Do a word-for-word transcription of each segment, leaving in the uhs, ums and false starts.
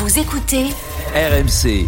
Vous écoutez R M C.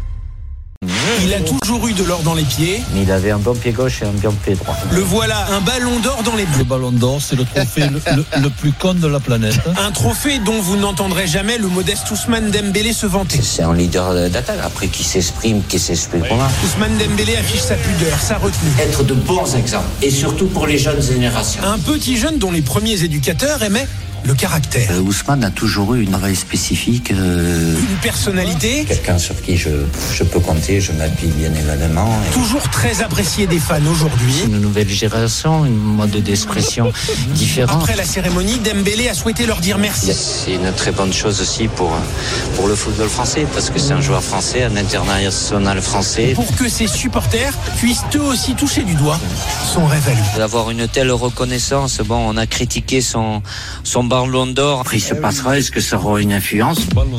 Il a toujours eu de l'or dans les pieds. Mais il avait un bon pied gauche et un bon pied droit. Le voilà, un ballon d'or dans les Le ballon d'or, c'est le trophée le, le, le plus con de la planète. Un trophée dont vous n'entendrez jamais le modeste Ousmane Dembélé se vanter. C'est un leader d'attaque, après qui s'exprime, qui s'exprime comment. Ousmane Dembélé affiche sa pudeur, sa retenue. Être de bons exemples, et surtout pour les jeunes générations. Un petit jeune dont les premiers éducateurs aimaient le caractère. Euh, Ousmane a toujours eu une oreille spécifique. Euh... Une personnalité. Quelqu'un sur qui je, je peux compter, je m'appuie bien évidemment. Et... Toujours très apprécié des fans aujourd'hui. Une nouvelle génération, un mode d'expression différent. Après la cérémonie, Dembélé a souhaité leur dire merci. C'est une très bonne chose aussi pour, pour le football français, parce que c'est un joueur français, un international français. Pour que ses supporters puissent eux aussi toucher du doigt son rêve à lui. D'avoir une telle reconnaissance, bon, on a critiqué son, son ballon d'or. Après, il se passera, est-ce que ça aura une influence?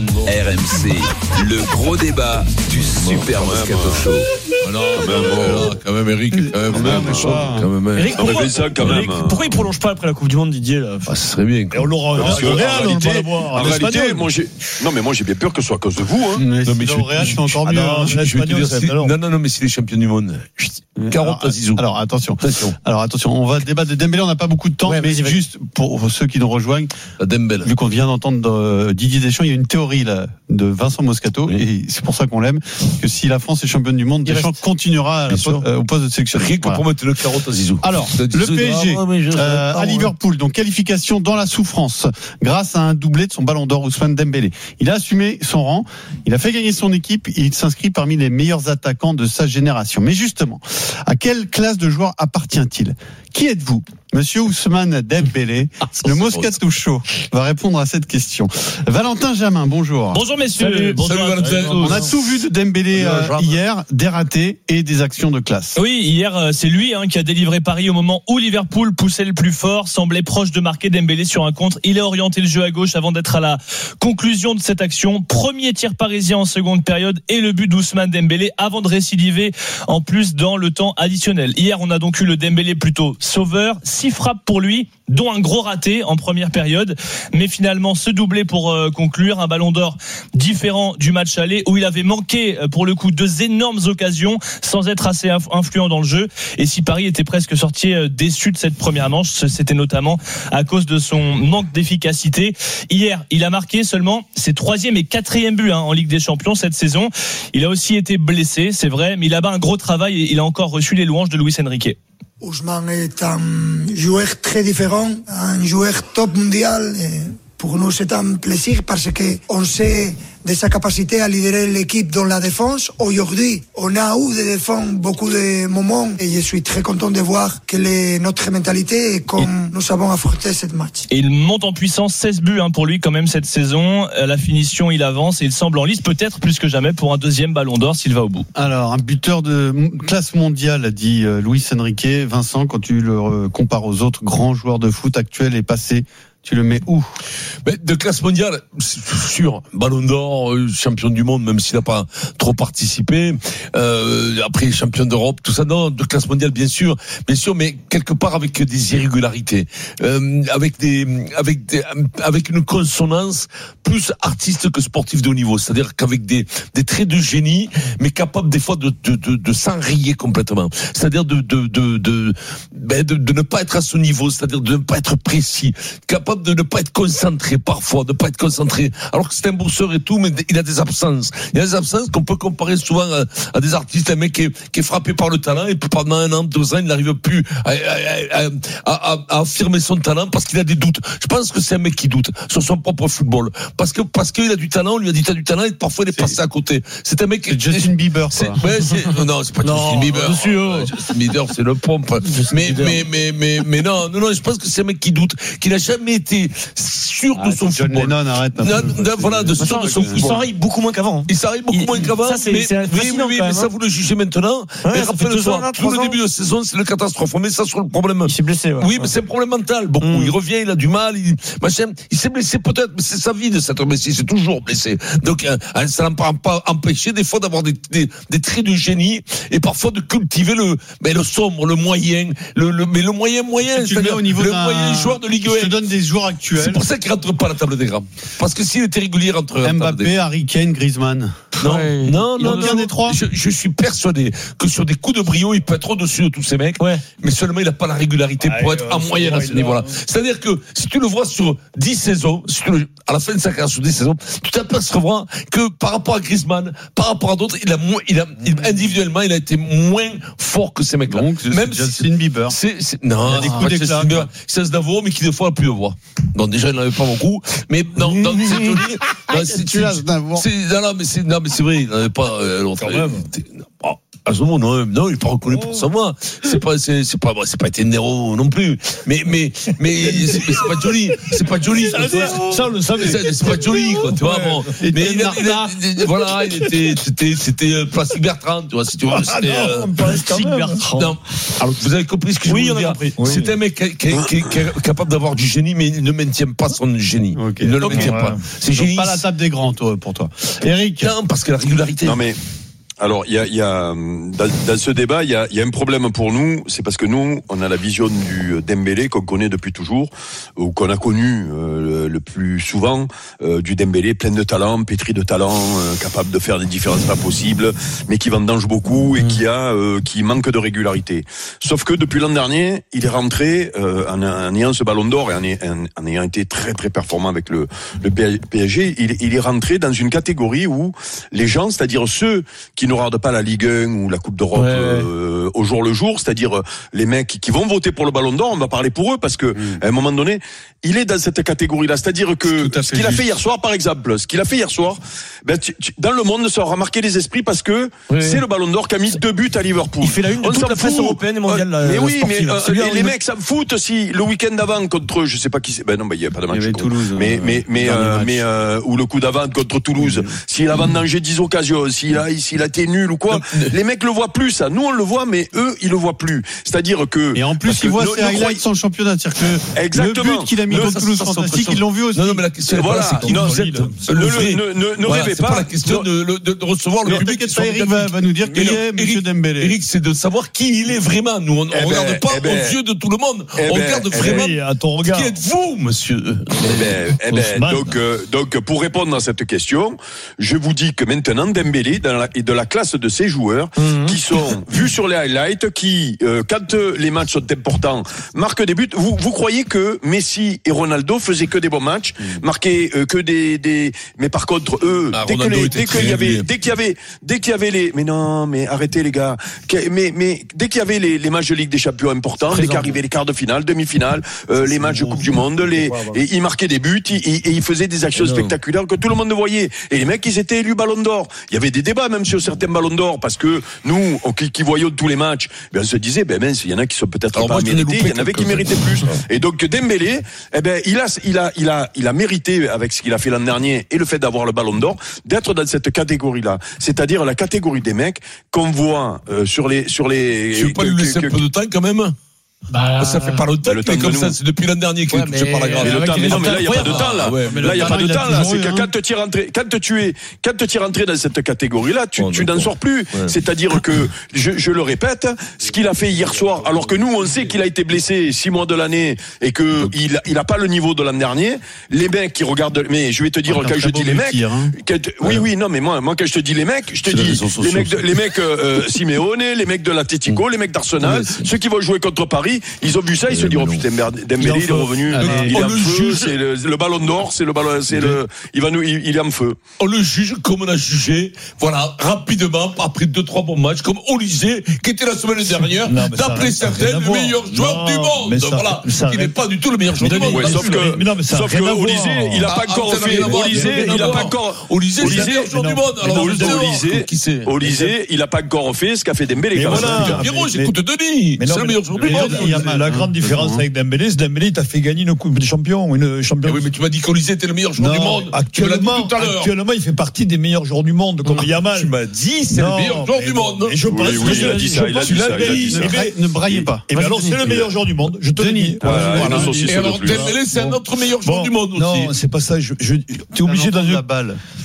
R M C, le gros débat du Super Moscato Show. Non, quand même, bon, quand même, Eric, quand même, quand même, quand même. Eric, pourquoi, ça, quand même. Eric, pourquoi il prolonge pas après la Coupe du Monde, Didier là? Ah, ce serait bien. Et on l'aura Parce que, au Real, en on réalité, va l'avoir. en réalité, moi, j'ai, non, mais moi, j'ai bien peur que ce soit à cause de vous, hein. Mais Non, mais si je- au Real, je- c'est encore ah, mieux. non, hein. je- je vais te L'Espagnol, dire, c'est si- alors. non, non, non, mais c'est les champions du monde. carotte à Zizou. Alors attention. Attention. Alors attention, on va débattre de Dembélé, on n'a pas beaucoup de temps, Ouais, mais vas-y, vas-y. juste pour ceux qui nous rejoignent, Dembélé. vu qu'on vient d'entendre euh, Didier Deschamps, il y a une théorie là de Vincent Moscato, Oui. et c'est pour ça qu'on l'aime, que si la France est championne du monde, Il Deschamps reste. continuera à la Bien sûr. po- euh, au poste de sélectionneur. Rien que Voilà. pour mettre le carotte à Zizou. Alors, T'as dit le ça, P S G ah, mais je sais euh, pas, à ouais. Liverpool, donc qualification dans la souffrance grâce à un doublé de son ballon d'or Ousmane Dembélé. Il a assumé son rang, il a fait gagner son équipe, et il s'inscrit parmi les meilleurs attaquants de sa génération. Mais justement, à quelle classe de joueur appartient-il? Qui êtes-vous? Monsieur Ousmane Dembélé, le Moscato Show va répondre à cette question. Valentin Jamin, bonjour. Bonjour messieurs. Salut, Bonjour salut à Valentin. tous. On a tout vu de Dembélé euh, hier, des ratés et des actions de classe. Oui, hier euh, c'est lui hein, qui a délivré Paris au moment où Liverpool poussait le plus fort, semblait proche de marquer. Dembélé sur un contre. Il a orienté le jeu à gauche avant d'être à la conclusion de cette action. Premier tir parisien en seconde période et le but d'Ousmane Dembélé avant de récidiver en plus dans le temps additionnel. Hier, on a donc eu le Dembélé plutôt sauveur, six frappes pour lui, dont un gros raté en première période, mais finalement ce doublé pour euh, conclure, un ballon d'or différent du match aller où il avait manqué euh, pour le coup deux énormes occasions sans être assez inf- influent dans le jeu, et si Paris était presque sorti euh, déçu de cette première manche, c'était notamment à cause de son manque d'efficacité. Hier, il a marqué seulement ses troisième et quatrième buts hein, en Ligue des Champions cette saison. Il a aussi été blessé, c'est vrai, mais il a un gros travail et il a encore reçu les louanges de Luis Enrique. Ousmane est un joueur très différent, un joueur top mondial. Et pour nous, c'est un plaisir parce qu'on sait de sa capacité à lidérer l'équipe dans la défense. Aujourd'hui, on a eu de défendre beaucoup de moments et je suis très content de voir quelle est notre mentalité et comme nous avons affronté ce match. Et il monte en puissance, seize buts hein, pour lui quand même cette saison. À la finition, il avance et il semble en lice peut-être plus que jamais pour un deuxième ballon d'or s'il va au bout. Alors, un buteur de classe mondiale, a dit euh, Luis Enrique. Vincent, quand tu le euh, compares aux autres grands joueurs de foot actuels et passés, tu le mets où? Mais de classe mondiale, c'est sûr, ballon d'or, euh, champion du monde, même s'il n'a pas trop participé. Euh, après, champion d'Europe, tout ça, non, de classe mondiale, bien sûr, bien sûr, mais quelque part avec des irrégularités, euh, avec des, avec des, avec une consonance plus artiste que sportif de haut niveau. C'est-à-dire qu'avec des, des traits de génie, mais capable des fois de, de, de, de s'enrayer complètement. C'est-à-dire de, de, de, de, ben de, de ne pas être à ce niveau, c'est-à-dire de ne pas être précis, capable de ne pas être concentré parfois, de ne pas être concentré, alors que c'est un bosseur et tout, mais il a des absences. Il y a des absences qu'on peut comparer souvent à, à des artistes, un mec qui est, qui est frappé par le talent et puis pendant un an, deux ans, il n'arrive plus à, à, à, à, à affirmer son talent parce qu'il a des doutes. Je pense que c'est un mec qui doute sur son propre football. Parce que, parce qu'il a du talent, on lui a dit t'as du talent et parfois il est, est passé à côté. C'est un mec qui... Justin Bieber, c'est, quoi. ouais, c'est, non, c'est pas Non, Justin Bieber. dessus, oh. Ouais, Justin Bieber, c'est le pompe. Mais, mais, mais, mais, mais non, non, non, je pense que c'est un mec qui doute, qui n'a jamais été sûr Ah, de son John football. Lennon, arrête. Non, non, voilà, de sûr de son Il football. s'enraye beaucoup moins qu'avant. hein. Il s'arrive beaucoup Il- moins qu'avant. ça, c'est- mais, c'est oui, fascinant, oui, oui, quand mais même, ça hein. vous le jugez maintenant. Ouais, mais ça fait deux ans, rappelez-toi, là, tout trois le ans. début de saison, c'est une catastrophe. On met ça sur le problème. Il s'est blessé. Ouais. Oui, mais c'est un problème mental. Beaucoup. Mm. Il revient, il a du mal. Il, machin. Il s'est blessé peut-être, mais c'est sa vie de s'être blessé. C'est toujours blessé. Donc, euh, ça n'a pas, pas empêché des fois d'avoir des, des, des traits de génie et parfois de cultiver le, mais le sombre, le moyen, le, le mais le moyen moyen. Tu le mets au niveau le d'un... moyen joueur de Ligue Je te un. donne des, joueurs actuels. C'est pour ça qu'il rentre pas à la table des grands. Parce que s'il était régulier, il rentrerait à la table des Mbappé, grands. Harry Kane, Griezmann. Non, Ouais. non, Il non, en non. vient des trois. Je, je suis persuadé que sur des coups de brio, il peut être au-dessus de tous ces mecs. Ouais. Mais seulement, il n'a pas la régularité Ouais, pour être euh, en moyenne à ce il niveau-là. a- C'est-à-dire que si tu le vois sur dix saisons, si tu le, à la fin de sa carrière sur dix saisons, tu t'apercevras que par rapport à Griezmann, par rapport à d'autres, il a moins, il a, il- individuellement, il a été moins fort que ces mecs-là. Donc, c'est Même Justin Bieber. C'est, c'est, non, Il y a des coups pas d'éclat, Justin Bieber. C'est Aznavour, mais qui des fois a plus de voix. Donc déjà, il n'en avait pas beaucoup. Mais non, non, c'est joli. Non, c'est, Tu as Aznavour. c'est, non, non, mais c'est, non, mais c'est vrai, il n'en avait pas, euh, l'autre. Quand même. Oh, Aznavour, non, non, il est pas reconnu pour sa voix. C'est pas, c'est, c'est pas, c'est pas été Nero non plus. Mais, mais, mais, c'est, mais c'est pas joli. C'est pas joli. Ça, ça, on le savait. C'est, c'est pas joli, quoi, tu vois, bon. Et Mais il, a- Bernard. il a- il- voilà, il était, c'était, c'était euh, Plastic Bertrand, tu vois, si tu vois, c'était, euh, Plastic Bertrand. non. Alors, vous avez compris ce que je Oui, veux on a dire. compris. C'est un mec qui, qui- qui- qui est capable d'avoir du génie, mais il ne maintient pas son génie. Ok. Il ne le Ok. maintient Ouais. pas. C'est Donc, génie. pas la table des grands, toi, pour toi. Eric. Non, parce que la régularité. Non mais alors il y a, il y a dans, dans ce débat il y a, il y a un problème pour nous, c'est parce que nous on a la vision du Dembélé qu'on connaît depuis toujours, ou qu'on a connu euh, le, le plus souvent, euh, du Dembélé plein de talent, pétri de talent, euh, capable de faire des différences pas possibles, mais qui vendange beaucoup et qui a euh, qui manque de régularité. Sauf que depuis l'an dernier, il est rentré euh, en, en ayant ce ballon d'or et en, en, en ayant été très très performant avec le, le P S G, il, il est rentré dans une catégorie où les gens, c'est-à-dire ceux qui ne regardent pas la Ligue un ou la Coupe d'Europe Ouais, ouais. euh, au jour le jour, c'est-à-dire euh, les mecs qui vont voter pour le Ballon d'Or, on va parler pour eux parce que Mm. à un moment donné, il est dans cette catégorie-là, c'est-à-dire que Tout à ce fait qu'il a juste. fait hier soir, par exemple, ce qu'il a fait hier soir, ben, tu- tu- dans le monde, ça aura marqué les esprits parce que Oui. c'est le Ballon d'or qui a mis deux buts à Liverpool. Il fait la une de On toute s'en la presse fout. européenne et mondiale, Euh, mais euh, oui, sportive. mais euh, C'est bien, les, oui. les mecs s'en foutent si le week-end d'avant contre, je sais pas qui c'est, ben non, ben il y a pas de match. Il y avait con. Toulouse, Mais euh, mais mais dernier euh, match. mais euh, ou le coup d'avant contre Toulouse, s'il a vendangé dix occasions, s'il a s'il a été nul ou quoi, les mecs le voient plus ça. Nous on le voit, mais eux ils le voient plus. C'est-à-dire que Et en plus, parce que ils voient ne- ses ne highlights croyez- sur le championnat. C'est-à-dire que Exactement. le but qu'il a mis Le- contre ça, Toulouse ça, ça, fantastique, ça, ils l'ont vu aussi. Non, non, mais la question, Voilà. c'est pas, c'est Non, qui c'est- valide. ne- Le ne- vrai. ne- ne- ne Voilà, rêvez c'est pas. pas la question de, de, de recevoir le Ne public. t'inquiète pas, Eric va, va nous dire qui Mais non, est Eric- Monsieur Dembélé. Eric, c'est de savoir qui il est vraiment. Nous, on ne Eh ben, regarde pas eh ben, aux yeux de tout le monde. eh on ben, regarde eh vraiment. Oui, à ton regard. Qui êtes-vous, monsieur? Eh ben, eh ben, Ousmane. donc, euh, donc, pour répondre à cette question, je vous dis que maintenant Dembélé dans la, est de la classe de ces joueurs qui sont vus sur les highlights, qui, euh, quand euh, les matchs sont importants, marquent des buts. Vous, vous croyez que Messi et Ronaldo faisaient que des bons matchs, marquaient euh, que des, des, mais par contre eux, Ah, dès que Ronaldo les, était dès très qu'il y avait, régulier. dès qu'il y avait, dès qu'il y avait les, mais non, mais arrêtez les gars, Que- mais, mais dès qu'il y avait les, les matchs de Ligue des Champions importants, dès qu'arrivaient les quarts de finale, demi-finale, euh, les matchs de Coupe du Monde, les, et ils marquaient des buts, ils- et ils faisaient des actions spectaculaires que tout le monde voyait. Et les mecs, ils étaient élus Ballon d'Or. Il y avait des débats même sur certains Ballons d'Or parce que nous, on- qui, qui voyons tous les matchs, ben on se disait, ben mince, il y en a qui sont peut-être Alors pas moi, je l'ai mérités, il y en loupé avait qui quelques-uns. méritaient plus. Et donc Dembélé, eh ben il a, il a, il a, il a mérité avec ce qu'il a fait l'an dernier et le fait d'avoir le Ballon d'Or, d'être dans cette catégorie-là. C'est-à-dire la catégorie des mecs qu'on voit euh, sur les, sur les. Tu veux pas que- lui que- laisser que- un peu de temps quand même? Bah, Ça fait pas longtemps, le temps mais de comme nous. ça, c'est depuis l'an dernier qu'il Ouais, est touché mais- par la grave. Mais le Avec temps, les mais non, mais là, il n'y a pas de incroyables. temps, là. Ah ouais, mais Là, il n'y a le pas temps, de il a temps, là. toujours C'est eu, que hein. quand tu es rentré, quand tu es, quand tu es rentré dans cette catégorie-là, tu, Oh, tu n'en d'accord. sors plus. Ouais. C'est-à-dire que, je, je le répète, ce qu'il a fait hier soir, alors que nous, on sait qu'il a été blessé six mois de l'année et que il, il a pas le niveau de l'an dernier. Les mecs qui regardent, mais je vais te dire, Un quand très je beau dis les but mecs, hier, hein. quand- oui, oui, non, mais moi, moi, quand je te dis les mecs, je te C'est les dis réseaux les sociaux, mecs, de, ça. les mecs, euh, euh, Simeone, les mecs de l'Atlético, les mecs d'Arsenal, Ouais, c'est- ceux qui vont jouer contre Paris, ils ont vu ça, ils se Ouais, disent, oh mais non. putain, merde, Dembélé, Il est en il est feu. revenu, Allez, il est on en le feu, juge. c'est le, le ballon d'or, c'est le ballon, c'est le, il va nous, il, il est en feu. On le juge comme on a jugé, voilà, rapidement, après deux, trois bons matchs, comme Olysée, qui était la semaine dernière, Non, mais ça d'après n'a- ça n'a rien certains, à le voir. meilleur joueur Non, du mais monde. ça- Voilà, ça qui n'a- n'est pas du tout le meilleur joueur du monde. Ouais, sauf que, mais non, mais ça n'a sauf rien que à voir. Olysée, il a pas Ah, encore ça n'a fait, rien à voir, Olysée, ça n'a rien il à a voir. pas encore, Olysée, c'est le Olysée, meilleur joueur mais du non, monde. mais Alors, non, je sais Olysée, pas, qui c'est? Olysée, il a pas encore fait ce qu'a fait Dembélé. Mais quand même. voilà. Pierrot, mais- j'écoute Denis. Mais non, C'est le mais- meilleur joueur du mais monde. il y a la grande différence avec Dembélé, c'est Dembélé t'a fait gagner une Coupe des Champions, une Eh champion. oui, mais tu m'as dit qu'Olysée était le meilleur joueur Non, du monde. Tu me l'as dit actuellement, tout à l'heure. actuellement, il fait partie des meilleurs joueurs du monde, comme Yamal. Tu m'as dit, c'est le Non, meilleur joueur mais du bon, monde. mais je pense Oui, que oui, je- il a dit je ça, il a pense dit que ça, tu il a l'as dit dit. ça. Eh ben, Ne braillez pas. eh ben Vas-y, alors, c'est le Denis. meilleur joueur du monde. Je te le Denis. dis. Voilà, Voilà. il associe Et ce de alors, plus. Dembélé, c'est un autre meilleur joueur Bon, du monde aussi. non, c'est pas ça. Je, je, t'es obligé dans la une, balle.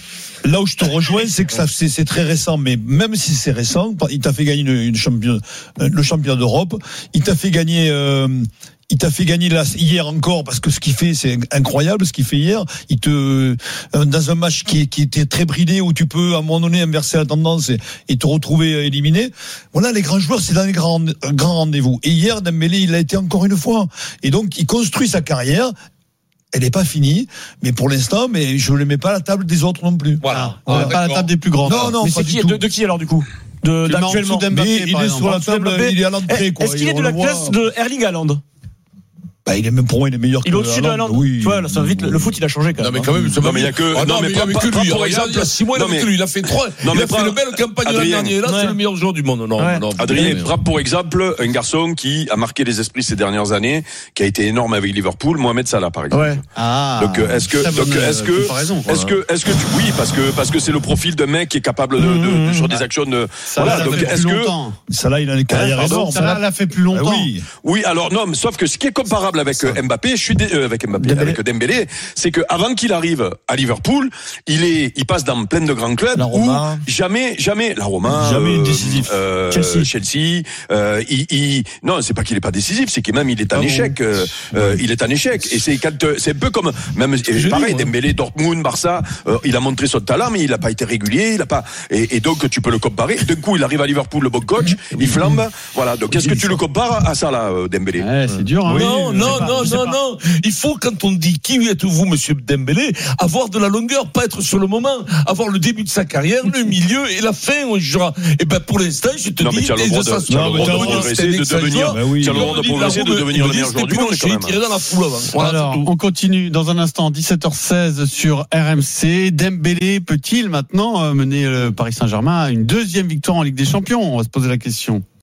là où je te rejoins, c'est que ça, c'est, c'est très récent, mais même si c'est récent, il t'a fait gagner une, une champion, le championnat d'Europe, il t'a fait gagner, euh, il t'a fait gagner là, hier encore, parce que ce qu'il fait, c'est incroyable ce qu'il fait hier. Il te, dans un match qui, qui était très bridé, où tu peux à un moment donné inverser la tendance et, et te retrouver éliminé. Voilà, les grands joueurs, c'est dans les grands, grands rendez-vous. Et hier, Dembélé, il l'a été encore une fois. Et donc, il construit sa carrière. Elle n'est pas finie, mais pour l'instant, mais je ne le mets pas à la table des autres non plus. Voilà. Ah, pas à la table des plus grands. Non, non, mais pas c'est du qui, tout. de, de qui alors du coup? De, d'actuellement. Mbappé, il est sur la table, il est à l'entrée, quoi. Est-ce qu'il est de la classe de Erling Haaland? Bah, il est même pour moi, il est meilleur que Il est au-dessus de Haaland. Oui. Tu vois, là, ça va vite, le foot, il a changé quand même. Non, mais quand même, ça va Non, mais il y a que, Ah, non, mais il pas, avait pas, que pas lui. pour Regarde, exemple. il y a six mois, il Non, avait mais- que lui. Il a fait trois. Non, Il mais a fait prends- une belle campagne l'an Adrien. dernier. Là, Ouais. c'est le meilleur joueur du monde. Non, Ouais. non. Adrien, mais- prends pour exemple un garçon qui a marqué les esprits ces dernières années, qui a été énorme avec Liverpool, Mohamed Salah, par exemple. Ouais. Ah. Donc euh, est-ce que Très donc bonne, est-ce euh, que comparaison. est-ce que est-ce que tu oui parce que parce que c'est le profil d'un mec qui est capable de, de, de sur des actions de Ça voilà l'a donc fait est-ce plus que longtemps. Ça là, il a une carrière Pardon, énorme. Ça là, l'a fait plus Ah longtemps. oui. oui alors non mais sauf que ce qui est comparable avec euh, Mbappé je suis dé- euh, avec Mbappé Dembélé. avec Dembélé c'est que avant qu'il arrive à Liverpool il est il passe dans plein de grands clubs La où Roma. jamais jamais la Roma Jamais euh, décisif. euh, Chelsea. Chelsea euh, il, il non c'est pas qu'il est pas décisif c'est que même il est en Ah bon. échec euh, euh, il est en échec et c'est quand euh, c'est un peu comme même je pareil dis, moi. Dembélé Dortmund Barça euh, il a montré son talent mais il a pas été régulier il a pas et, et donc tu peux le comparer d'un coup il arrive à Liverpool le bon coach il flambe voilà donc est-ce que tu le compares à ça là euh, Dembélé Ouais, c'est dur, hein. Non, je sais non, pas, non, je sais non, pas. non. Il faut, quand on dit qui êtes-vous, monsieur Dembélé, avoir de la longueur, pas être sur le moment, avoir le début de sa carrière, le milieu et la fin, on jura. Et ben, pour l'instant, je te Non, mais dis, tu as le les droit de- assassins- tu as le Non, droit mais de t'as progresser, le de droit devenir- d'être oui. tu as le droit de Il dit, la progresser, de roue, devenir le il meilleur dit, joueur du c'était monde, Pinochet, quand il tirait dans la foule avant. Voilà, Alors, c'est tout. on continue dans un instant, dix-sept heures seize sur R M C. Dembélé peut-il maintenant euh, mener le Paris Saint-Germain à une deuxième victoire en Ligue des Champions? On va se poser la question.